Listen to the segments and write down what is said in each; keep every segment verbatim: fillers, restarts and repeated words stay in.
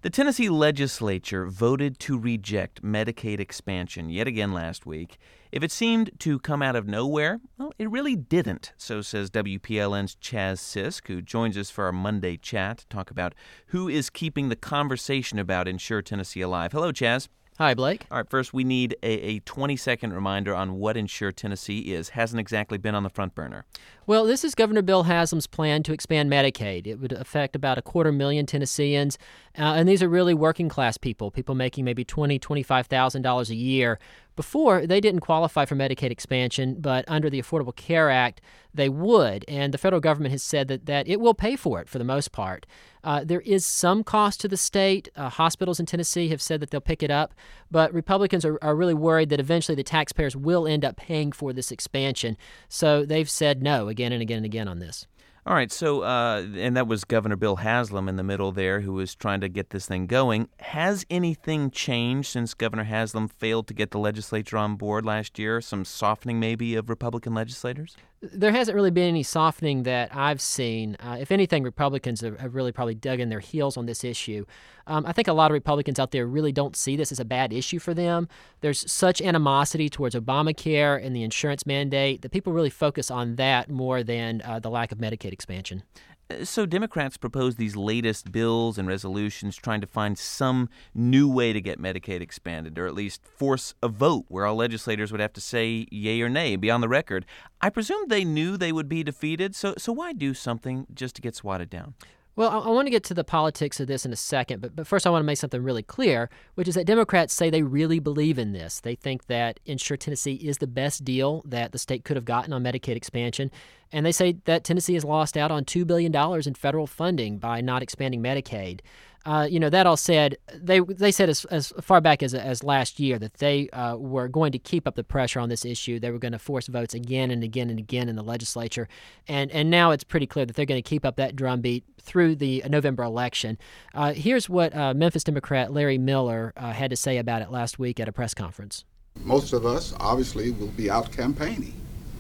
The Tennessee legislature voted to reject Medicaid expansion yet again last week. If it seemed to come out of nowhere, well, it really didn't, so says W P L N's Chaz Sisk, who joins us for our Monday chat to talk about who is keeping the conversation about Insure Tennessee alive. Hello, Chaz. Hi, Blake. All right, first we need a twenty-second reminder on what Insure Tennessee is. Hasn't exactly been on the front burner. Well, this is Governor Bill Haslam's plan to expand Medicaid. It would affect about a quarter million Tennesseans, uh, and these are really working-class people, people making maybe twenty thousand dollars, twenty-five thousand dollars a year. Before, they didn't qualify for Medicaid expansion, but under the Affordable Care Act, they would, and the federal government has said that, that it will pay for it for the most part. Uh, there is some cost to the state. Uh, hospitals in Tennessee have said that they'll pick it up, but Republicans are, are really worried that eventually the taxpayers will end up paying for this expansion. So they've said no again and again and again on this. All right, so, uh, and that was Governor Bill Haslam in the middle there who was trying to get this thing going. Has anything changed since Governor Haslam failed to get the legislature on board last year? Some softening maybe of Republican legislators? There hasn't really been any softening that I've seen. Uh, if anything, Republicans have, have really probably dug in their heels on this issue. Um, I think a lot of Republicans out there really don't see this as a bad issue for them. There's such animosity towards Obamacare and the insurance mandate that people really focus on that more than uh, the lack of Medicaid expansion. So Democrats propose these latest bills and resolutions trying to find some new way to get Medicaid expanded, or at least force a vote where all legislators would have to say yay or nay, be on the record. I presume they knew they would be defeated, so so why do something just to get swatted down? Well, I, I want to get to the politics of this in a second, but, but first I want to make something really clear, which is that Democrats say they really believe in this. They think that Insure Tennessee is the best deal that the state could have gotten on Medicaid expansion, and they say that Tennessee has lost out on two billion dollars in federal funding by not expanding Medicaid. Uh, you know, that all said, they they said as, as far back as as last year that they uh, were going to keep up the pressure on this issue. They were going to force votes again and again and again in the legislature. And, and now it's pretty clear that they're going to keep up that drumbeat through the November election. Uh, here's what uh, Memphis Democrat Larry Miller uh, had to say about it last week at a press conference. Most of us, obviously, will be out campaigning,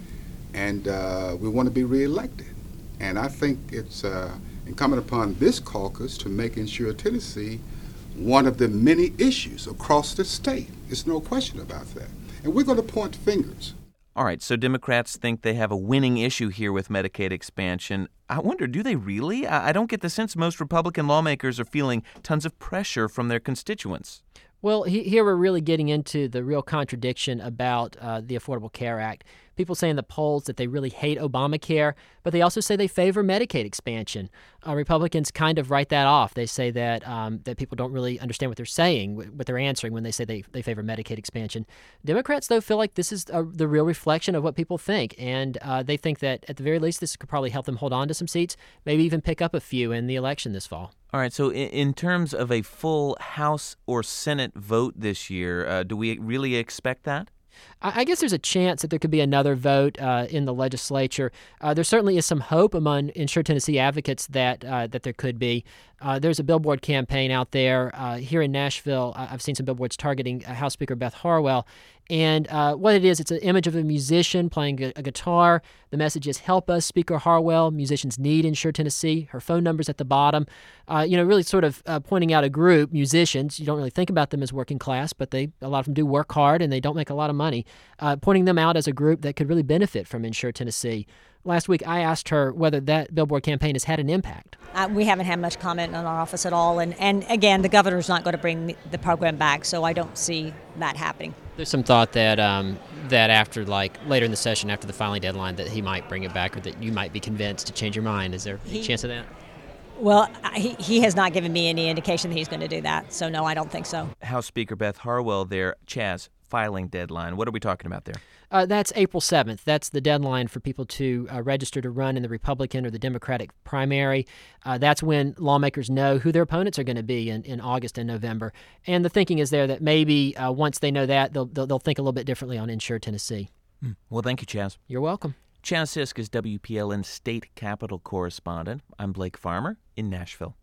and uh, we want to be reelected. And I think it's uh, incumbent upon this caucus to make Insure Tennessee one of the many issues across the state. There's no question about that. And we're going to point fingers. All right, so Democrats think they have a winning issue here with Medicaid expansion. I wonder, do they really? I, I don't get the sense most Republican lawmakers are feeling tons of pressure from their constituents. Well, he, here we're really getting into the real contradiction about uh, the Affordable Care Act. People say in the polls that they really hate Obamacare, but they also say they favor Medicaid expansion. Uh, Republicans kind of write that off. They say that um, that people don't really understand what they're saying, what they're answering when they say they, they favor Medicaid expansion. Democrats, though, feel like this is a, the real reflection of what people think, and uh, they think that at the very least this could probably help them hold on to some seats, maybe even pick up a few in the election this fall. All right, so in, in terms of a full House or Senate vote this year, uh, do we really expect that? I guess there's a chance that there could be another vote uh, in the legislature. Uh, there certainly is some hope among Insure Tennessee advocates that uh, that there could be. Uh, there's a billboard campaign out there uh, here in Nashville. I've seen some billboards targeting uh, House Speaker Beth Harwell. And uh, what it is, it's an image of a musician playing a, a guitar. The message is, help us, Speaker Harwell. Musicians need Insure Tennessee. Her phone number's at the bottom. Uh, you know, really sort of uh, pointing out a group, musicians. You don't really think about them as working class, but they a lot of them do work hard and they don't make a lot of money. Uh, pointing them out as a group that could really benefit from Insure Tennessee. Last week, I asked her whether that billboard campaign has had an impact. Uh, we haven't had much comment in our office at all. And, and again, the governor's not going to bring the program back, so I don't see that happening. There's some thought that um, that after, like, later in the session, after the filing deadline, that he might bring it back or that you might be convinced to change your mind. Is there any he, chance of that? Well, he, he has not given me any indication that he's going to do that, so no, I don't think so. House Speaker Beth Harwell there. Chaz, filing deadline. What are we talking about there? Uh, that's April seventh. That's the deadline for people to uh, register to run in the Republican or the Democratic primary. Uh, that's when lawmakers know who their opponents are going to be in, in August and November. And the thinking is there that maybe uh, once they know that, they'll, they'll, they'll think a little bit differently on Insure Tennessee. Mm. Well, thank you, Chaz. You're welcome. Chaz Sisk is W P L N state capitol correspondent. I'm Blake Farmer in Nashville.